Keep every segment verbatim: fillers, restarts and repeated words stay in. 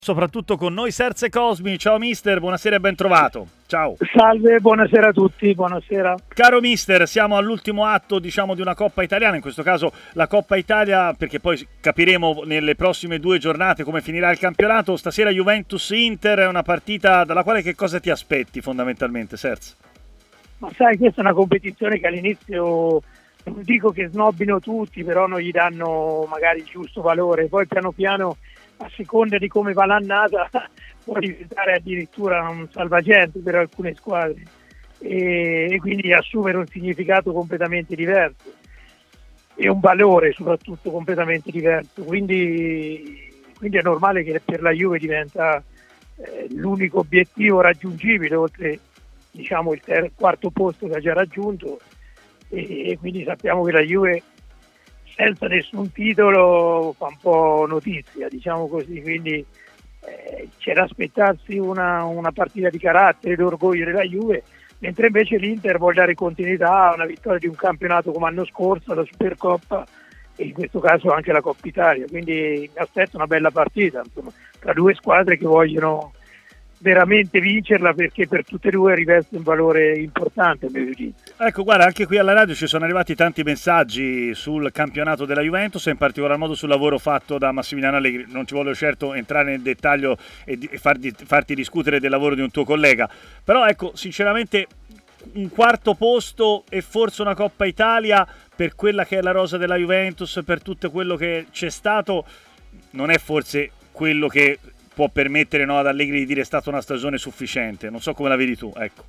Soprattutto con noi Serse Cosmi. Ciao mister, buonasera e ben trovato. Ciao. Salve, buonasera a tutti, buonasera. Caro mister, siamo all'ultimo atto, diciamo, di una Coppa Italiana, in questo caso la Coppa Italia, perché poi capiremo nelle prossime due giornate come finirà il campionato. Stasera Juventus-Inter è una partita dalla quale che cosa ti aspetti fondamentalmente, Serse? Ma sai, questa è una competizione che all'inizio non dico che snobbino tutti, però non gli danno magari il giusto valore, poi piano piano a seconda di come va l'annata può diventare addirittura un salvagente per alcune squadre e, e quindi assumere un significato completamente diverso e un valore soprattutto completamente diverso, quindi, quindi è normale che per la Juve diventa eh, l'unico obiettivo raggiungibile oltre, diciamo, il ter- quarto posto che ha già raggiunto e, e quindi sappiamo che la Juve senza nessun titolo fa un po' notizia, diciamo così, quindi eh, c'è da aspettarsi una, una partita di carattere, l'orgoglio della Juve, mentre invece l'Inter vuole dare continuità a una vittoria di un campionato come l'anno scorso, la Supercoppa e in questo caso anche la Coppa Italia, quindi mi aspetto una bella partita, insomma, tra due squadre che vogliono veramente vincerla perché per tutte e due riveste un valore importante a mio giudizio. Ecco, guarda, anche qui alla radio ci sono arrivati tanti messaggi sul campionato della Juventus e in particolar modo sul lavoro fatto da Massimiliano Allegri. Non ci voglio certo entrare nel dettaglio e farti, farti discutere del lavoro di un tuo collega, però ecco, sinceramente un quarto posto e forse una Coppa Italia per quella che è la rosa della Juventus, per tutto quello che c'è stato, non è forse quello che può permettere, no, ad Allegri di dire è stata una stagione sufficiente. Non so come la vedi tu, ecco.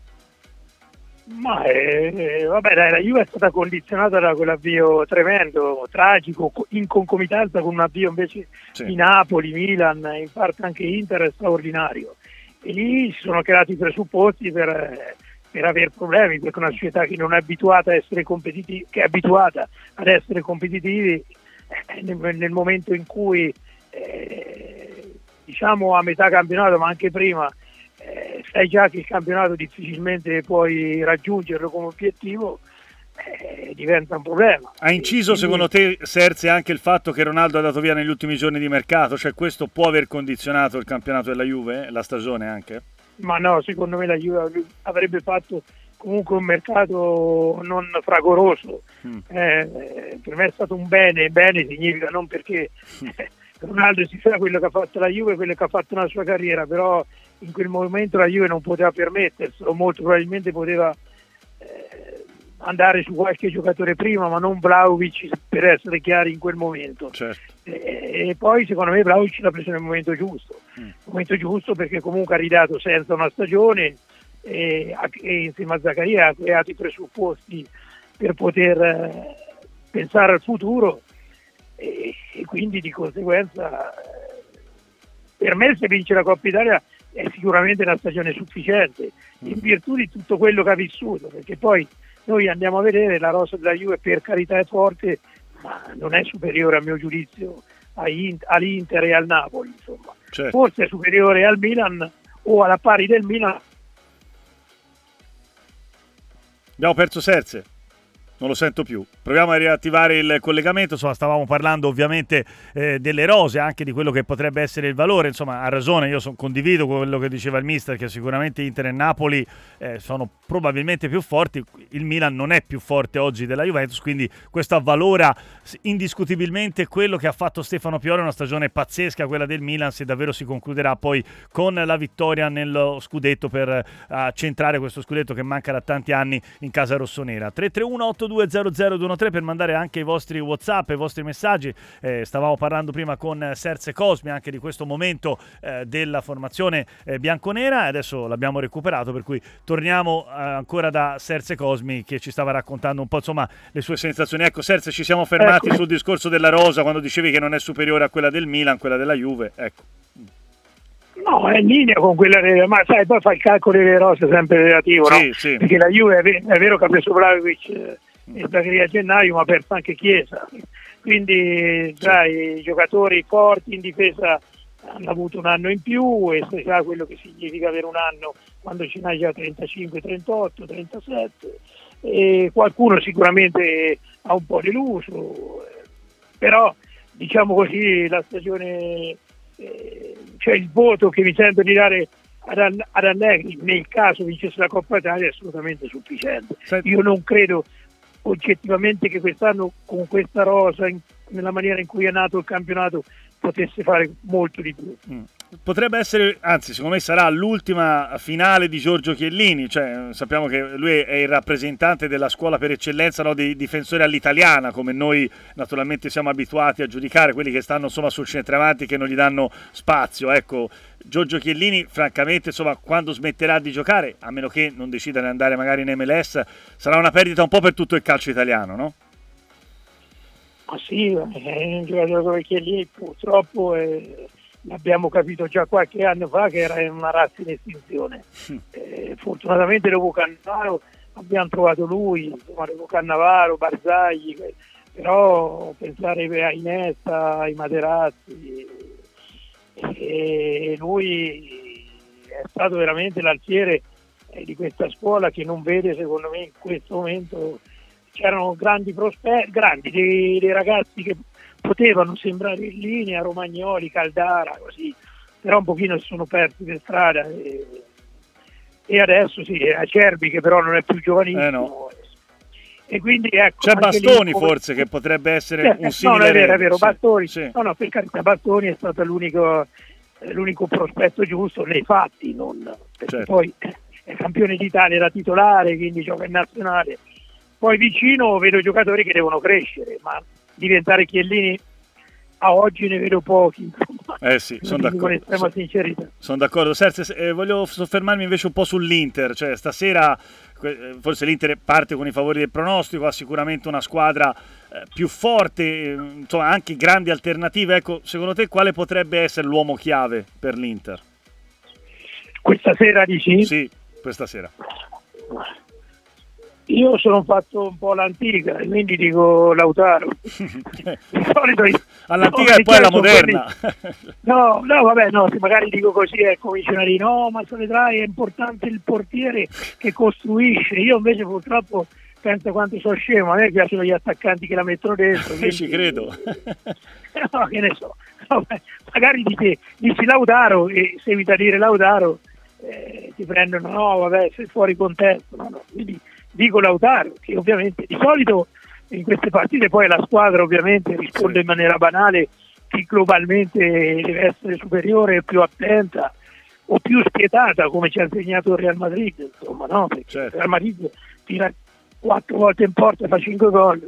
Ma eh, vabbè dai, la Juve è stata condizionata da quell'avvio tremendo, tragico, in concomitanza con un avvio invece sì. di Napoli, Milan, in parte anche Inter straordinario. E lì si sono creati i presupposti per, per avere problemi, perché una società che non è abituata a essere competitivi, che è abituata ad essere competitivi, eh, nel, nel momento in cui eh, diciamo a metà campionato, ma anche prima, eh, sai già che il campionato difficilmente puoi raggiungerlo come obiettivo, eh, diventa un problema. Ha inciso quindi, secondo te, Serse, anche il fatto che Ronaldo è andato via negli ultimi giorni di mercato? Cioè questo può aver condizionato il campionato della Juve, la stagione anche? Ma no, secondo me la Juve avrebbe fatto comunque un mercato non fragoroso. Mm. Eh, per me è stato un bene, bene significa non perché mm. Ronaldo si sa quello che ha fatto la Juve, quello che ha fatto nella sua carriera, però in quel momento la Juve non poteva permetterselo, molto probabilmente poteva eh, andare su qualche giocatore prima, ma non Vlahovic, per essere chiari in quel momento. Certo. E, e poi secondo me Vlahovic l'ha preso nel momento giusto, mm. nel momento giusto perché comunque ha ridato senza una stagione e, e insieme a Zaccaria ha creato i presupposti per poter eh, pensare al futuro. E, e quindi di conseguenza per me se vince la Coppa Italia è sicuramente una stagione sufficiente in virtù di tutto quello che ha vissuto, perché poi noi andiamo a vedere la rosa della Juve, per carità è forte, ma non è superiore a mio giudizio all'Inter e al Napoli, insomma. Certo. Forse è superiore al Milan o alla pari del Milan. Abbiamo perso Serse. Non lo sento più. Proviamo a riattivare il collegamento. Insomma, stavamo parlando ovviamente eh, delle rose, anche di quello che potrebbe essere il valore. Insomma, ha ragione, io son, condivido quello che diceva il mister, che sicuramente Inter e Napoli eh, sono probabilmente più forti. Il Milan non è più forte oggi della Juventus, quindi questo avvalora indiscutibilmente quello che ha fatto Stefano Pioli, una stagione pazzesca quella del Milan, se davvero si concluderà poi con la vittoria nello scudetto per uh, centrare questo scudetto che manca da tanti anni in casa rossonera. tre tre uno otto due zero zero due uno tre per mandare anche i vostri WhatsApp, i vostri messaggi. Eh, stavamo parlando prima con Serse Cosmi anche di questo momento eh, della formazione eh, bianconera e adesso l'abbiamo recuperato, per cui torniamo eh, ancora da Serse Cosmi che ci stava raccontando un po' insomma le sue sensazioni. Ecco Serse, ci siamo fermati ecco. sul discorso della rosa quando dicevi che non è superiore a quella del Milan, quella della Juve, ecco. No, è in linea con quella delle, ma sai, poi fa il calcolo delle rose sempre relativo, sì, no? Sì. Perché la Juve è, ver- è vero che ha preso Vlahovic eh, e Zaccaria a gennaio, ma ha perso anche Chiesa, quindi tra sì. i giocatori forti in difesa hanno avuto un anno in più e si sa quello che significa avere un anno quando ce n'hai già trentacinque, trentotto, trentasette e qualcuno sicuramente ha un po' deluso, però diciamo così la stagione eh, cioè il voto che mi sento di dare ad, ad Allegri nel caso vincesse la Coppa Italia è assolutamente sufficiente. Senti. Io non credo oggettivamente che quest'anno con questa rosa, in, nella maniera in cui è nato il campionato, potesse fare molto di più. Mm. Potrebbe essere, anzi secondo me sarà l'ultima finale di Giorgio Chiellini, cioè sappiamo che lui è il rappresentante della scuola per eccellenza, no, dei difensori all'italiana, come noi naturalmente siamo abituati a giudicare, quelli che stanno insomma sul centravanti, che non gli danno spazio. Ecco, Giorgio Chiellini francamente insomma quando smetterà di giocare, a meno che non decida di andare magari in M L S, sarà una perdita un po' per tutto il calcio italiano, no? Ma sì, è un giocatore come Chiellini purtroppo è... l'abbiamo capito già qualche anno fa che era una razza in estinzione. Eh, fortunatamente dopo Cannavaro abbiamo trovato lui, insomma, dopo Cannavaro, Barzagli, però pensare a Iniesta, ai Materazzi, e lui è stato veramente l'alfiere di questa scuola che non vede, secondo me, in questo momento. C'erano grandi prospetti, grandi dei, dei ragazzi che potevano sembrare in linea, Romagnoli, Caldara, così, però un pochino si sono persi per strada e, e adesso sì, è Acerbi che però non è più giovanissimo. Eh no. E quindi ecco, c'è Bastoni lì, forse come... che potrebbe essere eh, un simile. No, no, è vero, è vero, sì, Bastoni, sì. No, no, per carità, Bastoni è stato l'unico, l'unico prospetto giusto nei fatti, non, perché certo. Poi è campione d'Italia da titolare, quindi gioca in nazionale. Poi vicino vedo giocatori che devono crescere, ma diventare Chiellini a oggi ne vedo pochi. Eh sì, sono d'accordo. Con estrema sincerità. Sono d'accordo. Serse, eh, voglio soffermarmi invece un po' sull'Inter, cioè stasera forse l'Inter parte con i favori del pronostico, ha sicuramente una squadra eh, più forte, eh, insomma anche grandi alternative. Ecco, secondo te quale potrebbe essere l'uomo chiave per l'Inter? Questa sera dici? Sì, questa sera. Io sono fatto un po' l'antica, quindi dico Lautaro. Di solito io, all'antica no, e poi alla moderna. Quelli... No, no, vabbè, no, se magari dico così è come dicono di no, ma se vedrai è importante il portiere che costruisce. Io invece purtroppo penso quanto sono scemo, a me piacciono gli attaccanti che la mettono dentro. Quindi... ci credo. No, che ne so. No, beh, magari dici, dici Lautaro e se evita dire Lautaro eh, ti prendono, no, vabbè, sei fuori contesto. No, no, quindi dico Lautaro, che ovviamente di solito in queste partite poi la squadra ovviamente risponde sì. in maniera banale che globalmente deve essere superiore e più attenta o più spietata, come ci ha insegnato il Real Madrid, insomma, no? Perché certo. Il Real Madrid tira quattro volte in porta e fa cinque gol,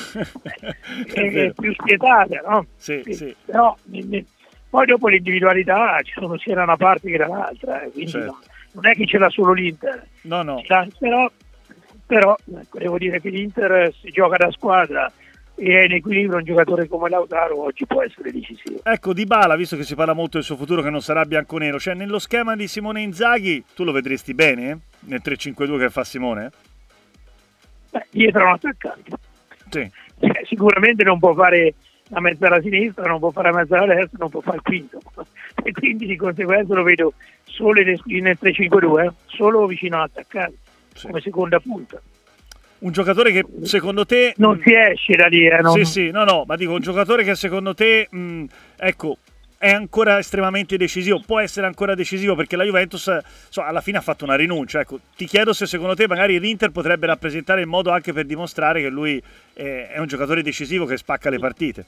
è, è più spietata, no? Sì, sì, sì. Però poi dopo l'individualità ci sono sia da una parte che dall'altra, quindi certo. no, non è che ce l'ha solo l'Inter, no, no. però Però ecco, devo dire che l'Inter si gioca da squadra e è in equilibrio, un giocatore come Lautaro oggi può essere decisivo. Ecco, Dybala, visto che si parla molto del suo futuro che non sarà bianconero, cioè nello schema di Simone Inzaghi tu lo vedresti bene eh? nel tre cinque due che fa Simone? Beh, dietro un attaccante. Sì. Eh, sicuramente non può fare la mezzala sinistra, non può fare la mezzala destra, non può fare il quinto. E quindi di conseguenza lo vedo solo nel tre cinque due, eh? Solo vicino all'attaccante. Sì. Come seconda punta. Un giocatore che secondo te non si esce da lì, eh, non... sì sì no no ma dico un giocatore che secondo te mh, ecco è ancora estremamente decisivo, può essere ancora decisivo, perché la Juventus so, alla fine ha fatto una rinuncia. Ecco, ti chiedo se secondo te magari l'Inter potrebbe rappresentare il modo anche per dimostrare che lui è, è un giocatore decisivo che spacca le partite.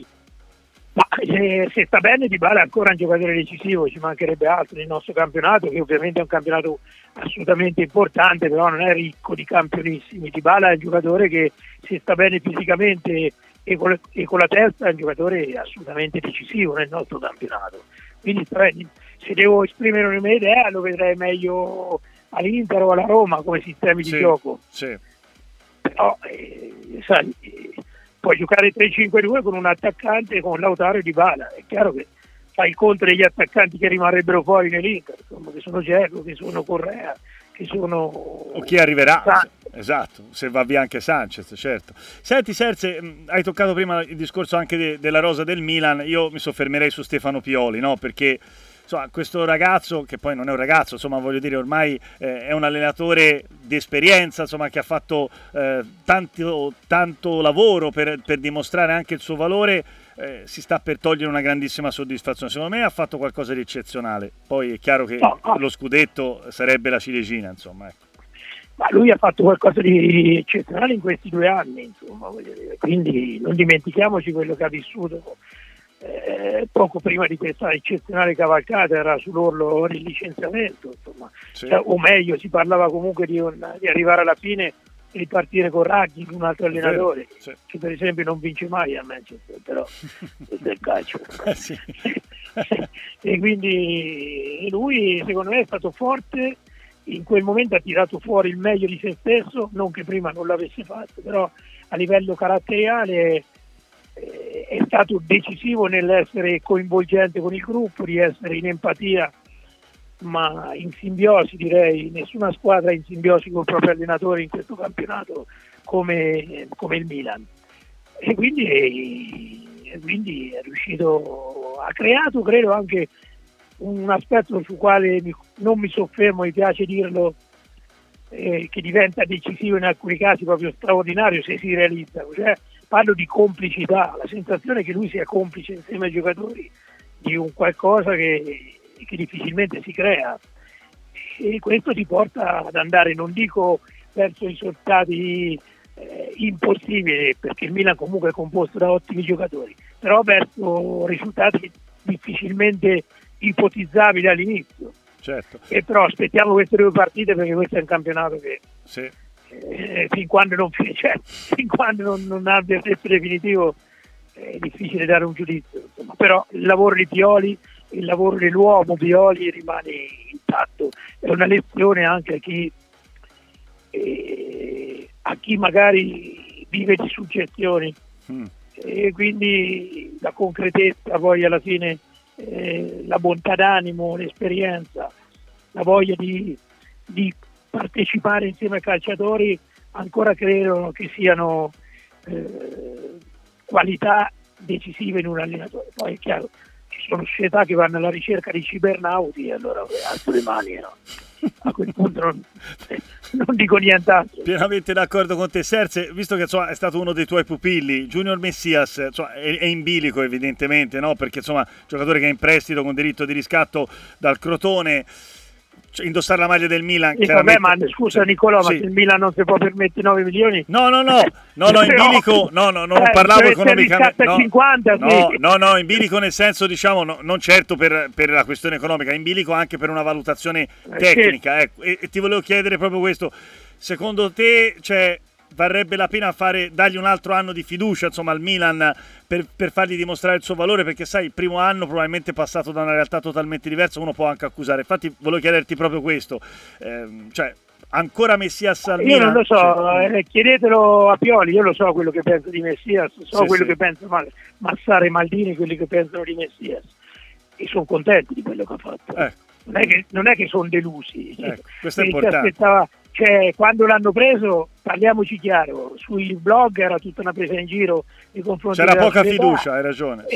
Ma eh, se sta bene Dybala è ancora un giocatore decisivo, ci mancherebbe altro nel nostro campionato, che ovviamente è un campionato assolutamente importante, però non è ricco di campionissimi. Dybala è un giocatore che se sta bene fisicamente e con, e con la testa è un giocatore assolutamente decisivo nel nostro campionato. Quindi se devo esprimere una mia idea lo vedrei meglio all'Inter o alla Roma come sistemi sì, di gioco. Sì. Però eh, sai, eh, puoi giocare tre cinque due con un attaccante con Lautaro e Dybala, è chiaro che fai il conto degli attaccanti che rimarrebbero fuori nell'Inter, insomma, che sono Dzeko, che sono Correa, che sono... O chi arriverà, San... esatto, se va via anche Sanchez, certo. Senti Serse, hai toccato prima il discorso anche de- della rosa del Milan, io mi soffermerei su Stefano Pioli, no? Perché insomma, questo ragazzo, che poi non è un ragazzo, insomma voglio dire ormai eh, è un allenatore di esperienza, insomma che ha fatto eh, tanto, tanto lavoro per, per dimostrare anche il suo valore, eh, si sta per togliere una grandissima soddisfazione. Secondo me ha fatto qualcosa di eccezionale, poi è chiaro che no, no. lo scudetto sarebbe la ciliegina, insomma, ecco. Ma lui ha fatto qualcosa di eccezionale in questi due anni, insomma, voglio dire. Quindi non dimentichiamoci quello che ha vissuto eh, poco prima di questa eccezionale cavalcata, era sull'orlo del licenziamento, insomma. Sì. Cioè, o meglio, si parlava comunque di, un, di arrivare alla fine e ripartire con Raggi, un altro allenatore, sì. che per esempio non vince mai a Manchester, però questo è il calcio. Eh, sì. E quindi lui secondo me è stato forte. In quel momento ha tirato fuori il meglio di se stesso, non che prima non l'avesse fatto, però a livello caratteriale eh, è stato decisivo nell'essere coinvolgente con il gruppo, di essere in empatia, ma in simbiosi, direi. Nessuna squadra è in simbiosi col proprio allenatore in questo campionato come, come il Milan. E quindi, e quindi è riuscito, ha creato, credo, anche un aspetto sul quale mi, non mi soffermo, mi piace dirlo, eh, che diventa decisivo in alcuni casi, proprio straordinario se si realizza. Cioè, parlo di complicità, la sensazione che lui sia complice insieme ai giocatori di un qualcosa che, che difficilmente si crea, e questo ti porta ad andare, non dico verso i risultati eh, impossibili, perché il Milan comunque è composto da ottimi giocatori, però verso risultati difficilmente ipotizzabili all'inizio. Certo. E però aspettiamo queste due partite, perché questo è un campionato che sì. eh, fin quando non cioè, fin quando non, non abbia effetto definitivo è difficile dare un giudizio, insomma. Però il lavoro di Pioli, il lavoro dell'uomo Pioli rimane intatto, è una lezione anche a chi eh, a chi magari vive di suggestioni mm. e quindi la concretezza, poi alla fine Eh, la bontà d'animo, l'esperienza, la voglia di, di partecipare insieme ai calciatori, ancora credo che siano eh, qualità decisive in un allenatore. Poi è chiaro, ci sono società che vanno alla ricerca di cibernauti, e allora alzo le mani, no? A quel punto non, non dico nient'altro. Pienamente d'accordo con te, Serse, visto che insomma, è stato uno dei tuoi pupilli. Junior Messias insomma, è, è in bilico evidentemente, no? Perché insomma giocatore che è in prestito con diritto di riscatto dal Crotone, cioè, indossare la maglia del Milan e vabbè, ma scusa cioè, Nicolò, sì. Ma se il Milan non si può permettere nove milioni, no no no no, no in bilico no no non eh, parlavo economicamente, no, cinquanta, no, sì. no no in bilico nel senso, diciamo, no, non certo per, per la questione economica, in bilico anche per una valutazione tecnica, ecco. E, e ti volevo chiedere proprio questo: secondo te, cioè, varrebbe la pena fare, dargli un altro anno di fiducia, insomma, al Milan per, per fargli dimostrare il suo valore? Perché sai, il primo anno probabilmente passato da una realtà totalmente diversa, uno può anche accusare. Infatti volevo chiederti proprio questo, ehm, cioè ancora Messias al io Milan? Io non lo so, cioè, eh, chiedetelo a Pioli, io lo so quello che penso di Messias, so sì, quello sì. che pensa Massara e Maldini, quelli che pensano di Messias, e sono contenti di quello che ha fatto. Eh. Non è che, non è che sono delusi, eh, questo è si importante. Aspettava, cioè, quando l'hanno preso, parliamoci chiaro, sui blog era tutta una presa in giro nei confronti c'era della poca società, fiducia, hai ragione.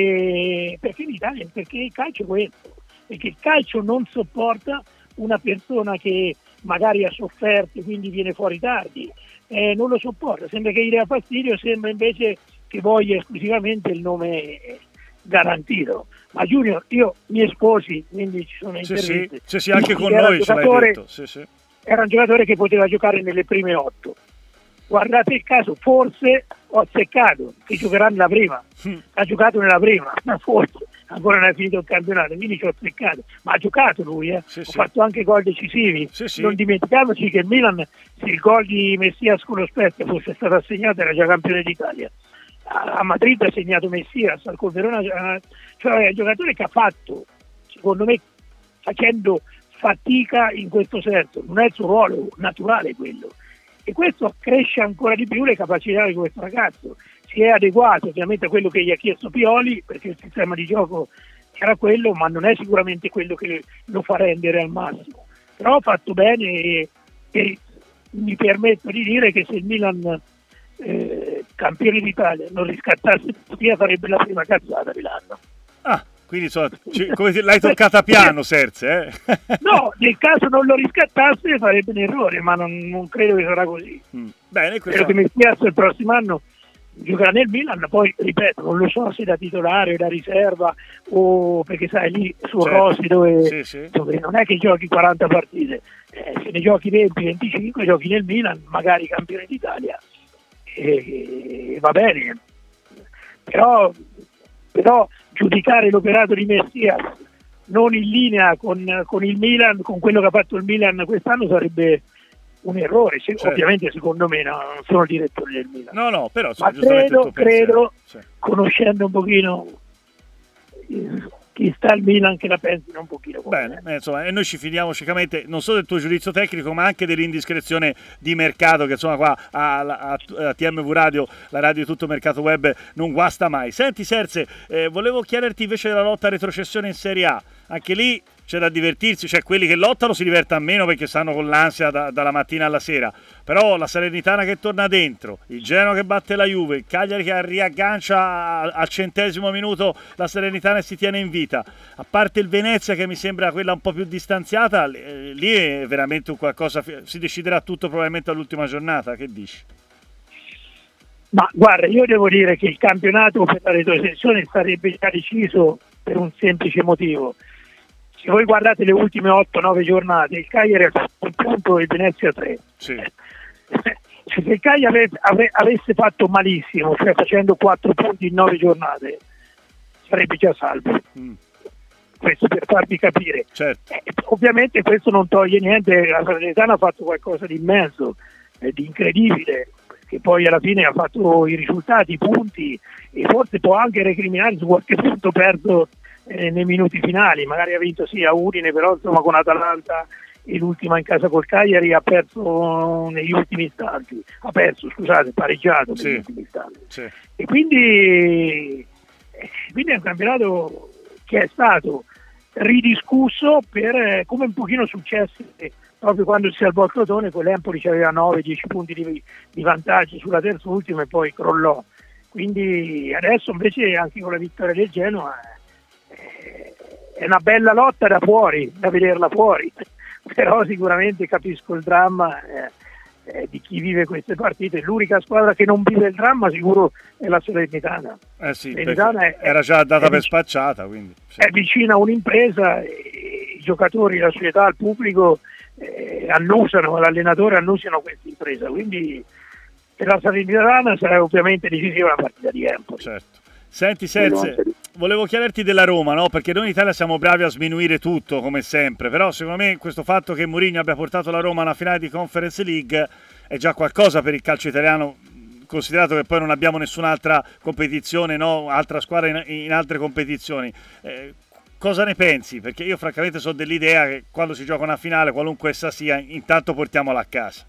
E sì. perché in Italia, perché il calcio è questo, perché il calcio non sopporta una persona che magari ha sofferto e quindi viene fuori tardi, eh, non lo sopporta, sembra che gli dà fastidio, sembra invece che voglia esclusivamente il nome garantito. Ma Junior, io mi esposi, quindi ci sono interviste. Sì, sì, sì, anche con noi ce l'hai detto. Sì, sì. Era un giocatore che poteva giocare nelle prime otto. Guardate il caso, forse ho azzeccato che giocherà nella prima. Mm. Ha giocato nella prima, ma forse ancora non è finito il campionato, quindi ci ho azzeccato. Ma ha giocato lui, eh. Sì, ha sì. fatto anche gol decisivi. Sì, sì. Non dimentichiamoci che il Milan, se il gol di Messias con lo Spezia fosse stato assegnato, era già campione d'Italia. A Madrid ha segnato Messias, al Verona, cioè è un giocatore che ha fatto, secondo me, facendo fatica in questo senso, non è il suo ruolo naturale quello, e questo accresce ancora di più le capacità di questo ragazzo. Si è adeguato ovviamente a quello che gli ha chiesto Pioli, perché il sistema di gioco era quello, ma non è sicuramente quello che lo fa rendere al massimo, però ha fatto bene, e, e mi permetto di dire che se il Milan Eh, campione d'Italia non riscattasse via, farebbe la prima cazzata dell'anno. Ah, quindi so, ci, come l'hai toccata piano, Serse, eh? No, nel caso non lo riscattasse farebbe un errore, ma non, non credo che sarà così. Mm. Bene, questo... credo che Messias il prossimo anno giocherà nel Milan, poi ripeto, non lo so se da titolare o da riserva, o perché sai lì sul certo. Rossi dove, sì, sì. dove non è che giochi quaranta partite, eh, se ne giochi venti venticinque giochi nel Milan, magari campione d'Italia, e, e va bene, però, però giudicare l'operato di Messias non in linea con, con il Milan, con quello che ha fatto il Milan quest'anno, sarebbe un errore. Se, certo. Ovviamente secondo me no, non sono il direttore del Milan, no no però ma credo, credo sì. conoscendo un pochino chi sta al Milan, che la pensino un pochino bene, eh, insomma, e noi ci fidiamo cicamente non solo del tuo giudizio tecnico ma anche dell'indiscrezione di mercato che insomma qua a, a, a T M V Radio, la radio di tutto mercato web, non guasta mai. Senti Serse, eh, volevo chiederti invece della lotta a retrocessione in Serie A. Anche lì c'è da divertirsi, cioè quelli che lottano si divertono meno perché stanno con l'ansia da, dalla mattina alla sera, però la Salernitana che torna dentro, il Genoa che batte la Juve, il Cagliari che riaggancia al centesimo minuto la Salernitana e si tiene in vita, a parte il Venezia che mi sembra quella un po' più distanziata, lì è veramente un qualcosa, si deciderà tutto probabilmente all'ultima giornata. Che dici? Ma guarda, io devo dire che il campionato per la retrocessione sarebbe già deciso per un semplice motivo. Se voi guardate le ultime otto nove giornate, il Cagliari ha fatto un punto e il Venezia tre. Sì. Se il Cagliari ave, avesse fatto malissimo, cioè facendo quattro punti in nove giornate, sarebbe già salvo. Mm. Questo per farvi capire. Certo. Eh, ovviamente questo non toglie niente, la Salernitana ha fatto qualcosa di immenso, eh, di incredibile, che poi alla fine ha fatto i risultati, i punti, e forse può anche recriminare su qualche punto perso eh, nei minuti finali. Magari ha vinto sì a Udine, però insomma con Atalanta e l'ultima in casa col Cagliari ha perso negli ultimi istanti, ha perso, scusate, pareggiato sì. negli ultimi istanti. Sì. E quindi, quindi è un campionato che è stato ridiscusso per, come un pochino successo proprio quando si salvò il Crotone, con l'Empoli aveva nove dieci punti di, di vantaggio sulla terza ultima e poi crollò. Quindi adesso invece anche con la vittoria del Genoa eh, è una bella lotta da fuori, da vederla fuori, però sicuramente capisco il dramma eh, eh, di chi vive queste partite. L'unica squadra che non vive il dramma sicuro è la Salernitana. Eh sì, Salernitana è, era già data è, per spacciata, quindi sì. È vicina a un'impresa, e i giocatori, la società, il pubblico eh, annusano, l'allenatore annusano questa impresa, quindi per la Salernitana sarà ovviamente decisiva la partita di Empoli. Certo. Senti Serse, volevo chiederti della Roma, no? Perché noi in Italia siamo bravi a sminuire tutto come sempre, però secondo me questo fatto che Mourinho abbia portato la Roma a una finale di Conference League è già qualcosa per il calcio italiano, considerato che poi non abbiamo nessun'altra competizione, no? Altra squadra in, in altre competizioni. Eh, cosa ne pensi? Perché io francamente sono dell'idea che quando si gioca una finale, qualunque essa sia, intanto portiamola a casa.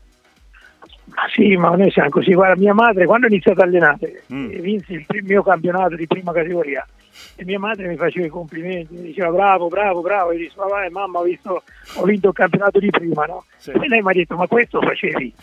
Ma sì, ma noi siamo così. Guarda, mia madre quando ho iniziato a allenare mm. vinsi il mio campionato di prima categoria e mia madre mi faceva i complimenti, mi diceva bravo, bravo, bravo, e io dicevo ma vai mamma, ho, visto, ho vinto il campionato di prima, no? Sì. E lei mi ha detto ma questo facevi?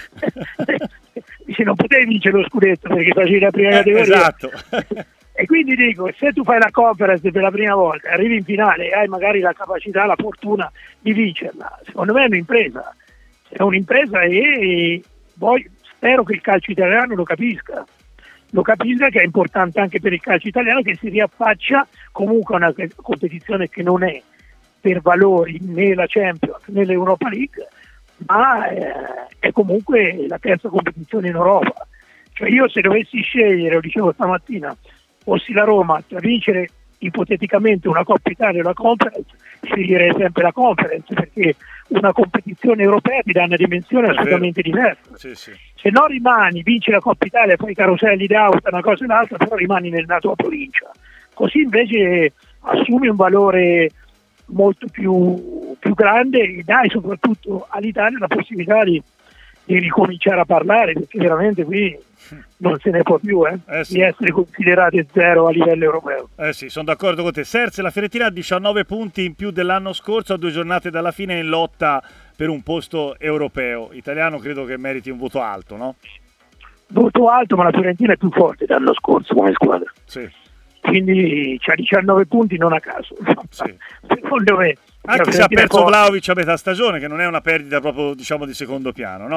Dice non potevi vincere lo scudetto perché facevi la prima eh, categoria. Esatto. E quindi dico, se tu fai la Conference per la prima volta, arrivi in finale e hai magari la capacità, la fortuna di vincerla, secondo me è un'impresa. È un'impresa e poi spero che il calcio italiano lo capisca, lo capisca che è importante anche per il calcio italiano che si riaffaccia comunque a una competizione che non è per valori né la Champions né l'Europa League, ma è comunque la terza competizione in Europa. Cioè io se dovessi scegliere, lo dicevo stamattina, fossi la Roma a vincere ipoteticamente una Coppa Italia o una Conference, sceglierei sempre la Conference perché una competizione europea ti dà una dimensione assolutamente diversa. Sì, sì. Se no rimani, vinci la Coppa Italia, poi caroselli d'auto, una cosa e l'altra, però rimani nella tua provincia. Così invece assumi un valore molto più, più grande e dai soprattutto all'Italia la possibilità di, di ricominciare a parlare, perché veramente qui non se ne può più eh, eh sì. di essere considerate zero a livello europeo. Eh sì, sono d'accordo con te. Serse, la Fiorentina ha diciannove punti in più dell'anno scorso, a due giornate dalla fine in lotta per un posto europeo. Italiano credo che meriti un voto alto, no? Voto alto, ma la Fiorentina è più forte dell'anno scorso come squadra. Sì. Quindi c'ha diciannove punti non a caso. Sì. Secondo me. Anche se ha perso Vlahovic a metà stagione, che non è una perdita proprio, diciamo, di secondo piano, no?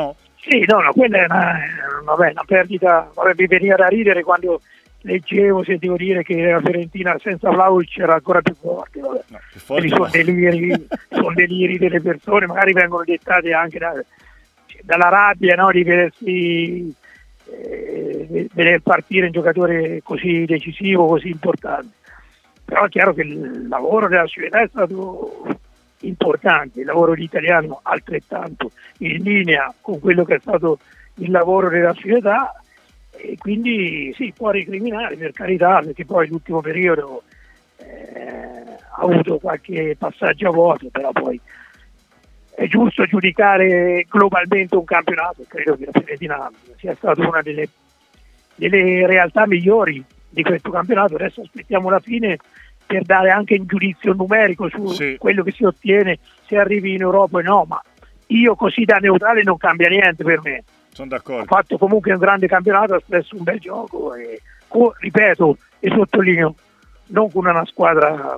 Sì, no, no, quella è una, vabbè, una perdita, vabbè, mi veniva da ridere quando leggevo, sentivo dire che la Fiorentina senza Vlahovic era ancora più forte, vabbè. No, più forte sono no. deliri, sono deliri delle persone, magari vengono dettate anche da, dalla rabbia, no, di vedersi eh, vedere partire un giocatore così decisivo, così importante. Però è chiaro che il lavoro della società è stato importante, il lavoro dell'italiano altrettanto, in linea con quello che è stato il lavoro della società, e quindi sì, può recriminare, per carità, perché poi l'ultimo periodo eh, ha avuto qualche passaggio a vuoto, però poi è giusto giudicare globalmente un campionato. Credo che la Fiorentina sia stata una delle, delle realtà migliori di questo campionato. Adesso aspettiamo la fine per dare anche un giudizio numerico su sì. quello che si ottiene, se arrivi in Europa o no, ma io così da neutrale non cambia niente per me. Sono d'accordo. Ha fatto comunque un grande campionato, ha espresso un bel gioco e, ripeto e sottolineo, non con una squadra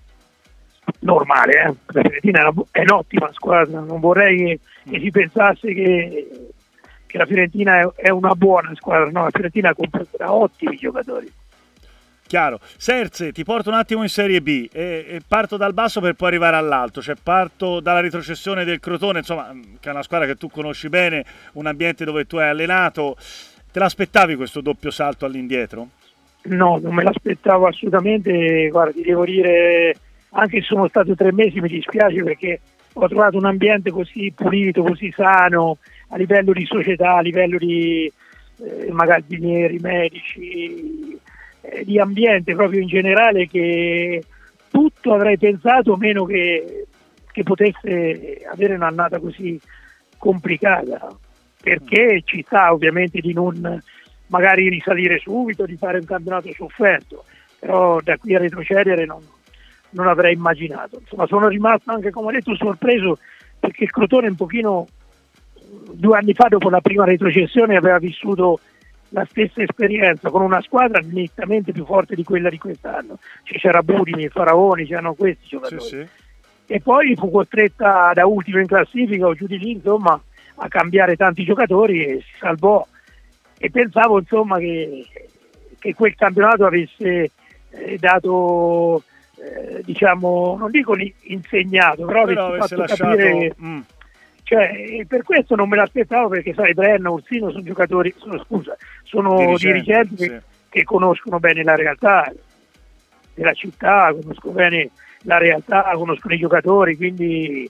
normale, eh. La Fiorentina è, una, è un'ottima squadra, non vorrei che, che si pensasse che, che la Fiorentina è, è una buona squadra, no, la Fiorentina ha comprato ottimi giocatori. Chiaro. Serze, ti porto un attimo in Serie B e, e parto dal basso per poi arrivare all'alto, cioè parto dalla retrocessione del Crotone, insomma, che è una squadra che tu conosci bene, un ambiente dove tu hai allenato. Te l'aspettavi questo doppio salto all'indietro? No, non me l'aspettavo assolutamente, guarda, ti devo dire, anche se sono stato tre mesi mi dispiace perché ho trovato un ambiente così pulito, così sano, a livello di società, a livello di eh, magazzinieri, medici, di ambiente proprio in generale, che tutto avrei pensato meno che, che potesse avere un'annata così complicata, perché ci sta ovviamente di non magari risalire subito, di fare un campionato sofferto, però da qui a retrocedere non, non avrei immaginato. Insomma, sono rimasto anche, come ho detto, sorpreso perché il Crotone un pochino due anni fa, dopo la prima retrocessione, aveva vissuto la stessa esperienza con una squadra nettamente più forte di quella di quest'anno. Ci c'era Budimir, Faraoni, c'erano questi giocatori. Sì, sì. E poi fu costretta da ultimo in classifica o giù di lì, insomma, a cambiare tanti giocatori e si salvò. E pensavo, insomma, che, che quel campionato avesse eh, dato, eh, diciamo, non dico insegnato, però, però avesse fatto lasciato... capire... Mm. Cioè, per questo non me l'aspettavo, perché sai, Brenna, Ursino sono giocatori, sono, scusa, sono dirigenti, dirigenti che, sì. che conoscono bene la realtà della città, conoscono bene la realtà, conoscono i giocatori, quindi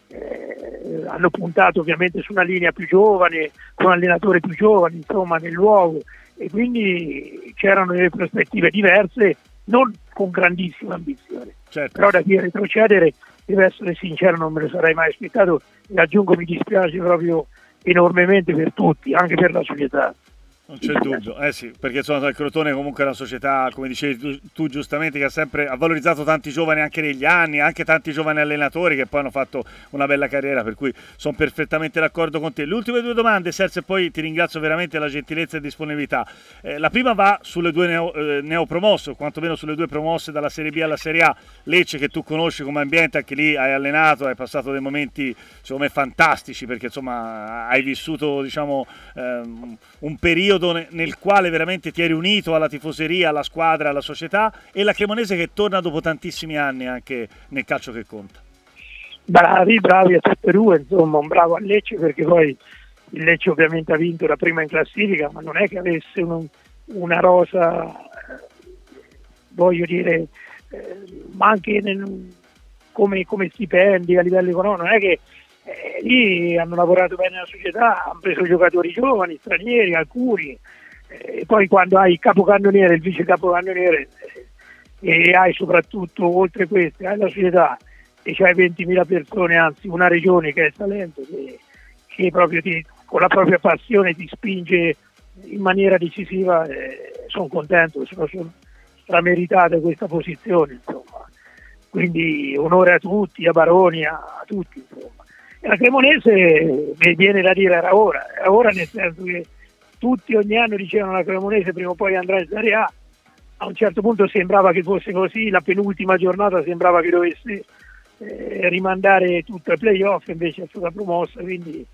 eh, hanno puntato ovviamente su una linea più giovane, con allenatori più giovani, insomma, nel luogo, e quindi c'erano delle prospettive diverse, non con grandissima ambizione. Certo. Però da qui a retrocedere, devo essere sincero, non me lo sarei mai aspettato, e aggiungo, mi dispiace proprio enormemente per tutti, anche per la società. Non c'è dubbio, eh sì, perché insomma il Crotone comunque è una società, come dicevi tu, tu giustamente, che ha sempre ha valorizzato tanti giovani anche negli anni, anche tanti giovani allenatori che poi hanno fatto una bella carriera, per cui sono perfettamente d'accordo con te. Le ultime due domande, Serse, e poi ti ringrazio veramente la gentilezza e disponibilità. Eh, la prima va sulle due neo, eh, neopromosse, o quantomeno sulle due promosse dalla Serie B alla Serie A, Lecce, che tu conosci come ambiente, anche lì hai allenato, hai passato dei momenti secondo me fantastici, perché insomma hai vissuto, diciamo, ehm, un periodo nel quale veramente ti eri unito alla tifoseria, alla squadra, alla società, e la Cremonese che torna dopo tantissimi anni anche nel calcio che conta. Bravi, bravi a tutte e due, insomma, un bravo a Lecce, perché poi il Lecce ovviamente ha vinto la prima in classifica, ma non è che avesse un, una rosa, voglio dire, eh, ma anche nel, come, come stipendi a livello economico, non è che Eh, lì hanno lavorato bene nella società, hanno preso giocatori giovani, stranieri, alcuni, e eh, poi quando hai il capocannoniere, il vice capocannoniere, eh, e hai soprattutto, oltre queste, hai la società e c'hai ventimila persone, anzi una regione che è il Salento, che, che proprio ti, con la propria passione ti spinge in maniera decisiva, eh, sono contento, sono, sono strameritate questa posizione, insomma. Quindi onore a tutti, a Baroni, a, a tutti, insomma. La Cremonese, mi viene da dire, era ora, era ora, nel senso che tutti ogni anno dicevano la Cremonese prima o poi andrà in Serie A. A un certo punto sembrava che fosse così, la penultima giornata sembrava che dovesse eh, rimandare tutto ai playoff, invece è stata promossa, quindi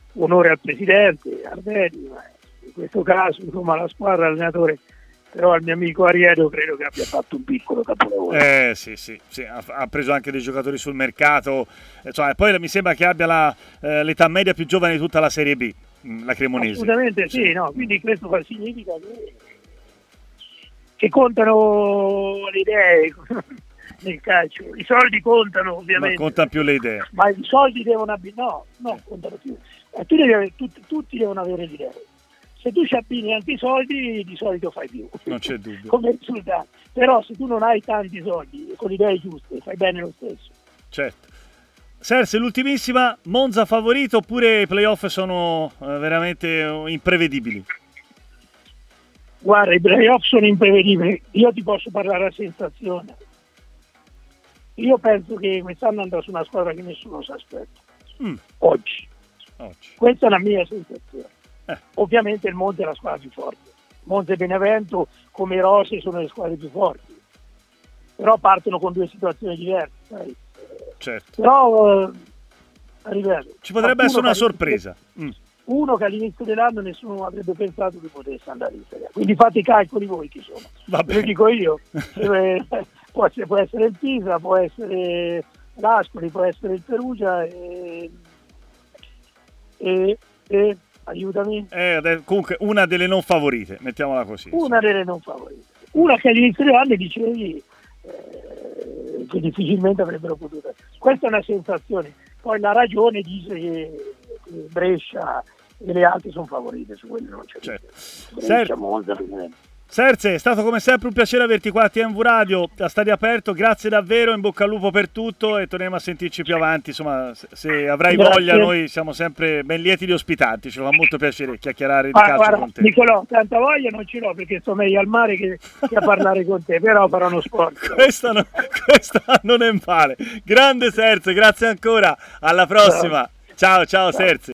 onore al presidente Arvedi, ma in questo caso insomma la squadra, l'allenatore, però al mio amico Ariedo credo che abbia fatto un piccolo capolavoro. Eh sì, sì, sì, ha, ha preso anche dei giocatori sul mercato, cioè, poi mi sembra che abbia la, eh, l'età media più giovane di tutta la Serie B, la Cremonese. Assolutamente sì, sì. No? Quindi questo significa che, che contano le idee nel calcio. I soldi contano ovviamente. Ma contano più le idee. Ma i soldi devono abbinare, no, no, contano più. Eh, tu devi avere, tutti, tutti devono avere le idee. Se tu ci abbini anche i soldi, di solito fai più. Non c'è dubbio. Come risultato. Però se tu non hai tanti soldi, con le idee giuste, fai bene lo stesso. Certo. Serse, l'ultimissima, Monza favorito oppure i playoff sono eh, veramente imprevedibili? Guarda, i playoff sono imprevedibili. Io ti posso parlare a sensazione. Io penso che quest'anno andrà su una squadra che nessuno si aspetta. Mm. Oggi. Oggi. Questa è la mia sensazione. Eh. Ovviamente il Monza è la squadra più forte. Monza e Benevento come Rose sono le squadre più forti. Però partono con due situazioni diverse. Sai? Certo. Però eh, ripeto, ci potrebbe essere una sorpresa. Mm. Uno che all'inizio dell'anno nessuno avrebbe pensato che potesse andare in Serie A. Quindi fate i calcoli voi chi sono. Lo dico io. eh, può, essere, può essere il Pisa, può essere l'Ascoli, può essere il Perugia e, e, e aiutami. Eh, comunque una delle non favorite, mettiamola così. Una insomma. delle non favorite. Una che all'inizio dell'anno dicevi eh, che difficilmente avrebbero potuto. Questa è una sensazione. Poi la ragione dice che, che Brescia e le altre sono favorite, su quello non c'è. Certo. Brescia, Monza, Serse, è stato come sempre un piacere averti qua a T M Radio, a Stadio Aperto, grazie davvero, in bocca al lupo per tutto e torneremo a sentirci più avanti, insomma se, se avrai grazie. voglia noi siamo sempre ben lieti di ospitarti, ci fa molto piacere chiacchierare di ah, calcio guarda, con te. Nicolò, tanta voglia non ce l'ho perché sto meglio al mare che, che a parlare con te, però farò uno sport. Questa, no, questa non è male, grande Serse, grazie ancora, alla prossima, ciao ciao, ciao. Serse.